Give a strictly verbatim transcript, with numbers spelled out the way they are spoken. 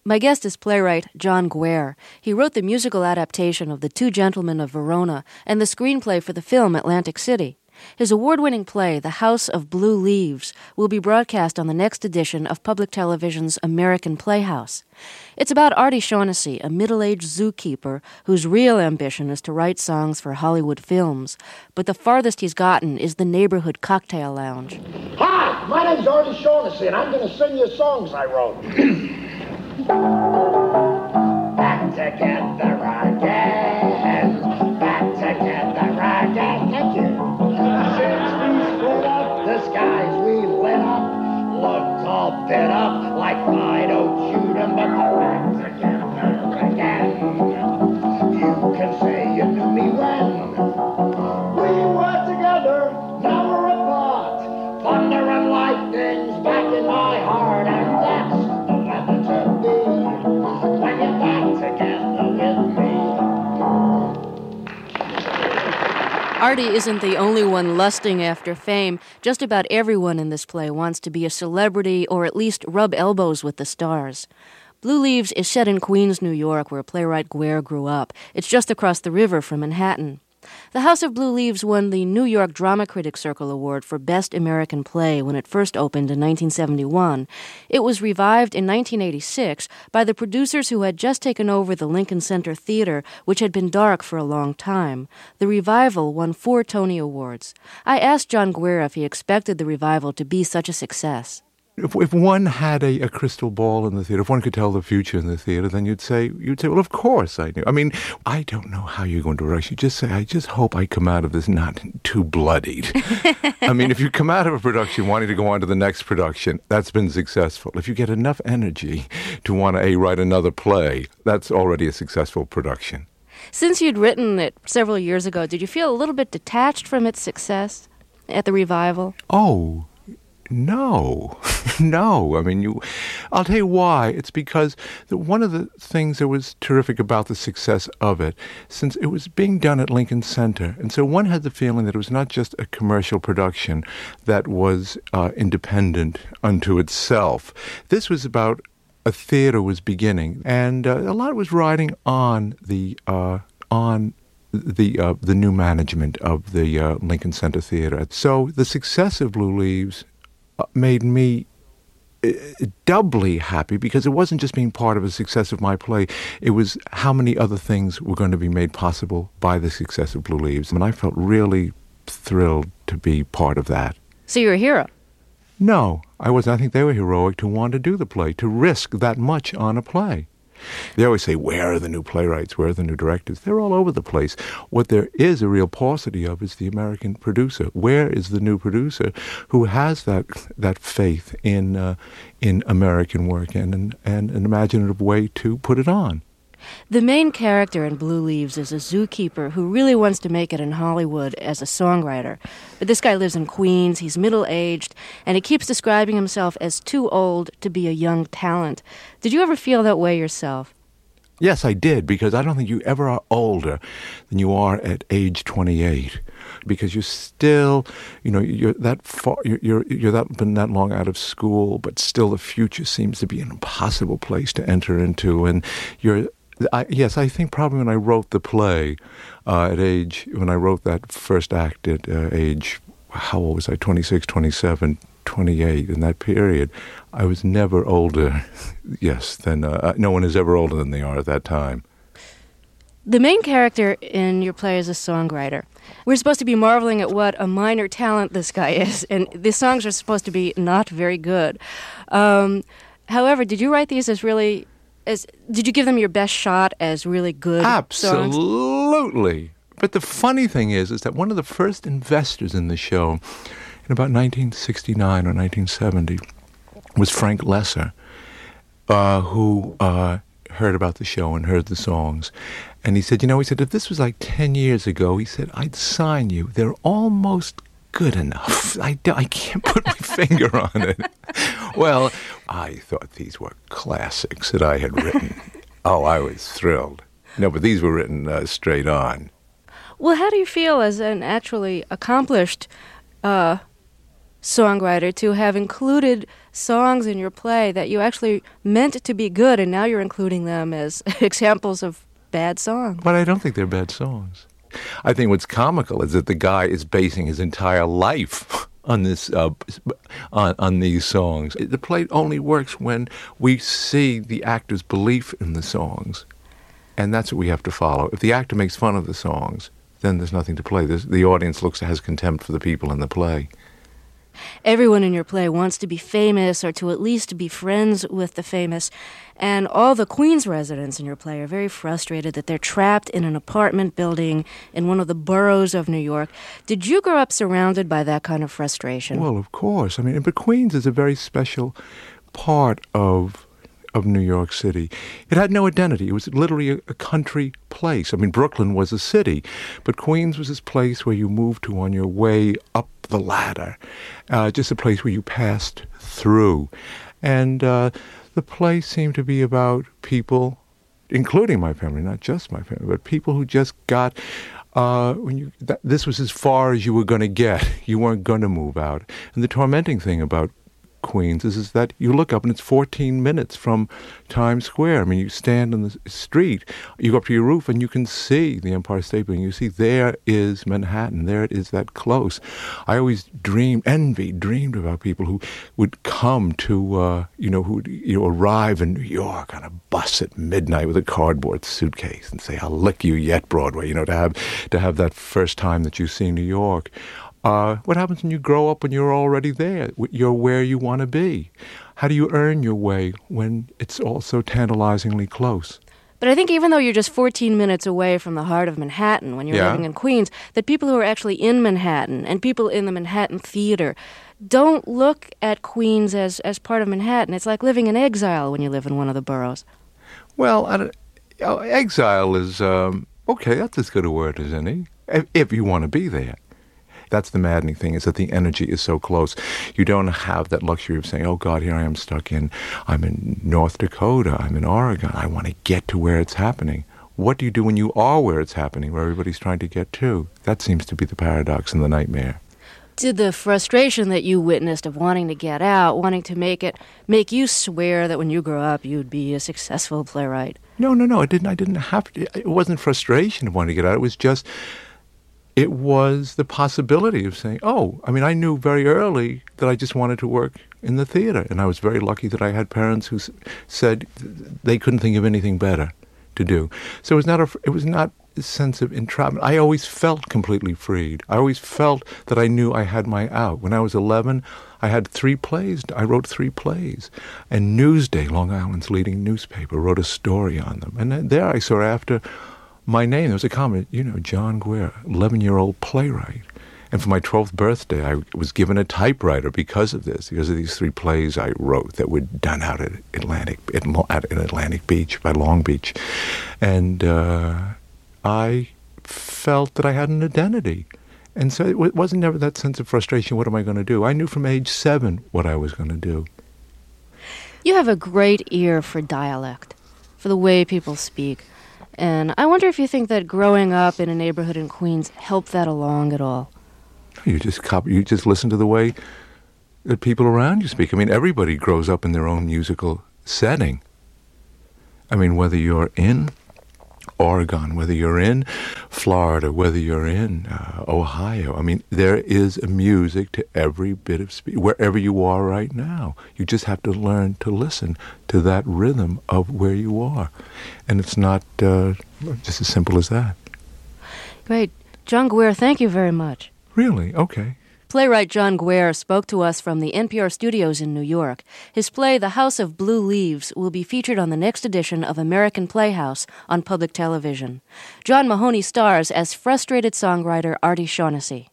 My guest is playwright John Guare. He wrote the musical adaptation of The Two Gentlemen of Verona and the screenplay for the film Atlantic City. His award-winning play, The House of Blue Leaves, will be broadcast on the next edition of Public Television's American Playhouse. It's about Artie Shaughnessy, a middle-aged zookeeper whose real ambition is to write songs for Hollywood films. But the farthest he's gotten is the neighborhood cocktail lounge. Hi, my name's Artie Shaughnessy, and I'm going to sing you songs I wrote. Back together again, back together again. Thank you. Since we split up, the skies we lit up looked all bit up like Fido chewed 'em, but we're back together again. You can say you knew me when we were together, now we're apart. Thunder and lightning's back in my heart, and that's the weather to be when you're back together with me. Artie isn't the only one lusting after fame. Just about everyone in this play wants to be a celebrity or at least rub elbows with the stars. Blue Leaves is set in Queens, New York, where playwright Guare grew up. It's just across the river from Manhattan. The House of Blue Leaves won the New York Drama Critics Circle Award for Best American Play when it first opened in nineteen seventy-one. It was revived in nineteen eighty-six by the producers who had just taken over the Lincoln Center Theater, which had been dark for a long time. The revival won four Tony Awards. I asked John Guare if he expected the revival to be such a success. If, if one had a, a crystal ball in the theater, if one could tell the future in the theater, then you'd say, you'd say, well, of course I knew. I mean, I don't know how you're going to rush. You just say, I just hope I come out of this not too bloodied. I mean, if you come out of a production wanting to go on to the next production, that's been successful. If you get enough energy to want to a, write another play, that's already a successful production. Since you'd written it several years ago, did you feel a little bit detached from its success at the revival? Oh, No, no. I mean, you. I'll tell you why. It's because the, one of the things that was terrific about the success of it, since it was being done at Lincoln Center, and so one had the feeling that it was not just a commercial production that was uh, independent unto itself. This was about a theater was beginning, and uh, a lot was riding on the uh, on. the uh, the new management of the uh, Lincoln Center Theater. So the success of Blue Leaves made me doubly happy because it wasn't just being part of a success of my play. It was how many other things were going to be made possible by the success of Blue Leaves. And I felt really thrilled to be part of that. So you're a hero? No, I wasn't. I think they were heroic to want to do the play, to risk that much on a play. They always say, where are the new playwrights? Where are the new directors? They're all over the place. What there is a real paucity of is the American producer. Where is the new producer who has that that faith in uh, in American work and, and, and an imaginative way to put it on? The main character in Blue Leaves is a zookeeper who really wants to make it in Hollywood as a songwriter. But this guy lives in Queens, he's middle-aged, and he keeps describing himself as too old to be a young talent. Did you ever feel that way yourself? Yes, I did, because I don't think you ever are older than you are at age twenty-eight. Because you're still, you know, you're that far, you're, you're you're that been that long out of school, but still the future seems to be an impossible place to enter into, and you're. I, yes, I think probably when I wrote the play uh, at age, when I wrote that first act at uh, age, how old was I, twenty-six, twenty-seven, twenty-eight, in that period, I was never older, yes, than, uh, no one is ever older than they are at that time. The main character in your play is a songwriter. We're supposed to be marveling at what a minor talent this guy is, and the songs are supposed to be not very good. Um, however, did you write these as really... As, did you give them your best shot as really good songs? Absolutely. But the funny thing is, is that one of the first investors in the show, in about nineteen sixty-nine or nineteen seventy, was Frank Lesser, uh, who uh, heard about the show and heard the songs. And he said, you know, he said, if this was like ten years ago, he said, I'd sign you. They're almost good enough. I, I can't put my finger on it. Well, I thought these were classics that I had written. Oh, I was thrilled. No, but these were written uh, straight on. Well, how do you feel as an actually accomplished uh, songwriter to have included songs in your play that you actually meant to be good, and now you're including them as examples of bad songs. But I don't think they're bad songs. I think what's comical is that the guy is basing his entire life on this uh, on, on these songs. The play only works when we see the actor's belief in the songs, and that's what we have to follow. If the actor makes fun of the songs, then there's nothing to play. There's, the audience looks has contempt for the people in the play. Everyone in your play wants to be famous or to at least be friends with the famous. And all the Queens residents in your play are very frustrated that they're trapped in an apartment building in one of the boroughs of New York. Did you grow up surrounded by that kind of frustration? Well, of course. I mean, but Queens is a very special part of of New York City. It had no identity. It was literally a, a country place. I mean, Brooklyn was a city, but Queens was this place where you moved to on your way up the ladder, uh, just a place where you passed through. And uh, the place seemed to be about people, including my family, not just my family, but people who just got, uh, when you, th- this was as far as you were going to get. You weren't going to move out. And the tormenting thing about Queens is, is that you look up and it's fourteen minutes from Times Square. I mean, you stand on the street, you go up to your roof and you can see the Empire State Building. You see there is Manhattan. There it is that close. I always dreamed, envied, dreamed about people who would come to, uh, you know, who would you know, arrive in New York on a bus at midnight with a cardboard suitcase and say, "I'll lick you yet, Broadway," you know, to have, to have that first time that you see New York. Uh, what happens when you grow up and you're already there? You're where you want to be. How do you earn your way when it's all so tantalizingly close? But I think even though you're just fourteen minutes away from the heart of Manhattan when you're yeah. living in Queens, that people who are actually in Manhattan and people in the Manhattan theater don't look at Queens as, as part of Manhattan. It's like living in exile when you live in one of the boroughs. Well, I don't, you know, exile is, um, okay, that's as good a word as any, if, if you want to be there. That's the maddening thing, is that the energy is so close. You don't have that luxury of saying, oh, God, here I am stuck in, I'm in North Dakota, I'm in Oregon, I want to get to where it's happening. What do you do when you are where it's happening, where everybody's trying to get to? That seems to be the paradox and the nightmare. Did the frustration that you witnessed of wanting to get out, wanting to make it, make you swear that when you grow up you'd be a successful playwright? No, no, no, it didn't. I didn't have to. It wasn't frustration of wanting to get out. It was just... It was the possibility of saying, oh, I mean, I knew very early that I just wanted to work in the theater. And I was very lucky that I had parents who s- said they couldn't think of anything better to do. So it was not a, it was not a sense of entrapment. I always felt completely freed. I always felt that I knew I had my out. When I was eleven, I had three plays. I wrote three plays. And Newsday, Long Island's leading newspaper, wrote a story on them. And there I saw after... my name, there was a comment, you know, John Guare, eleven-year-old playwright. And for my twelfth birthday, I was given a typewriter because of this, because of these three plays I wrote that were done out at Atlantic, at, at Atlantic Beach, by Long Beach. And uh, I felt that I had an identity. And so it wasn't never that sense of frustration, what am I going to do? I knew from age seven what I was going to do. You have a great ear for dialect, for the way people speak. And I wonder if you think that growing up in a neighborhood in Queens helped that along at all. You just copy, you just listen to the way that people around you speak. I mean, everybody grows up in their own musical setting. I mean, whether you're in Oregon, whether you're in Florida, whether you're in uh, Ohio, I mean, there is a music to every bit of speech, wherever you are right now. You just have to learn to listen to that rhythm of where you are. And it's not uh, just as simple as that. Great. John Guare, thank you very much. Really? Okay. Playwright John Guare spoke to us from the N P R studios in New York. His play, The House of Blue Leaves, will be featured on the next edition of American Playhouse on public television. John Mahoney stars as frustrated songwriter Artie Shaughnessy.